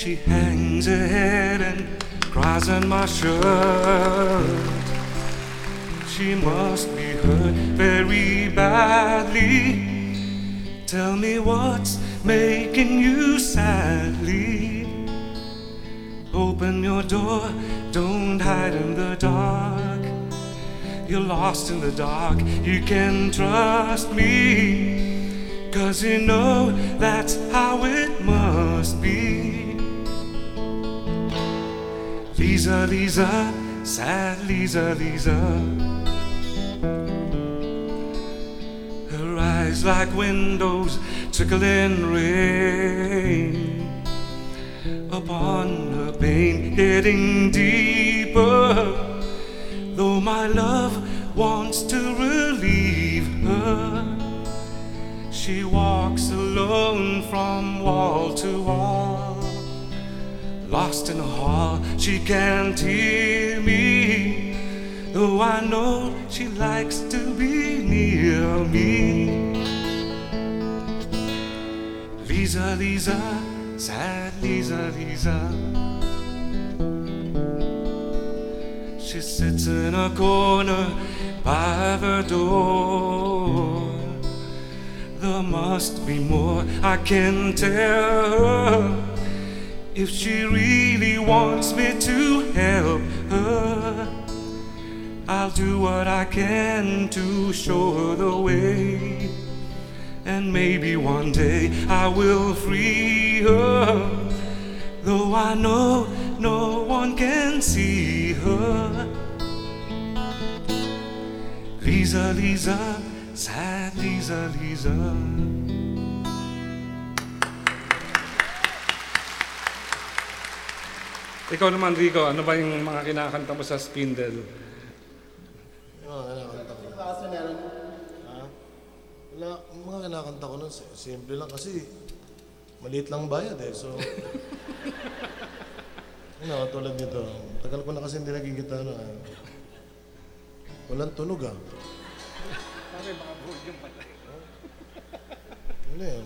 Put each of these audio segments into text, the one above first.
She hangs her head and cries on my shirt. She must be hurt very badly. Tell me what's making you sadly. Open your door, don't hide in the dark. You're lost in the dark, you can trust me, 'cause you know that's how it must be. Lisa, Lisa, sad Lisa, Lisa. Her eyes like windows trickling rain upon her pain, getting deeper. Though my love wants to relieve her, she walks alone from wall to wall. Lost in a hall, she can't hear me, though I know she likes to be near me. Lisa, Lisa, sad Lisa, Lisa. She sits in a corner by the door. There must be more, I can tell her, if she really wants me to help her. I'll do what I can to show her the way, and maybe one day I will free her, though I know no one can see her. Lisa, Lisa, sad Lisa, Lisa. Ikaw naman, Rico, ano ba yung mga kinakanta mo sa Spindle? Kinakanta ko. Kasi meron? Ha? Wala, mga kinakanta ko nun, simple lang kasi maliit lang bayad eh, so... Tulad nito, tagal ko na kasi hindi naging gitara. Walang tunog ah. Pare, baka volume pa tayo. Ano yan?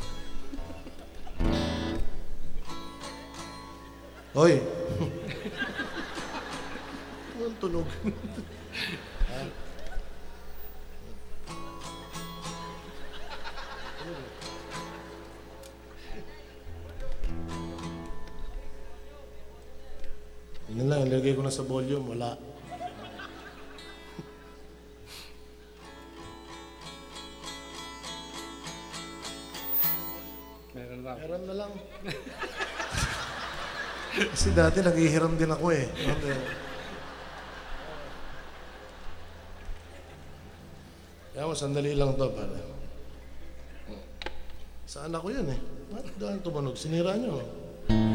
Hoy! Walang tunog. Yun lang, ilagay ko na sa volume, wala. Meron lang. Meron na lang. Kasi dati naghihiram din ako eh. Kaya mo, sandali lang to, pare. Saan ako yun eh? Ba't dahil tumunog? Sinira nyo.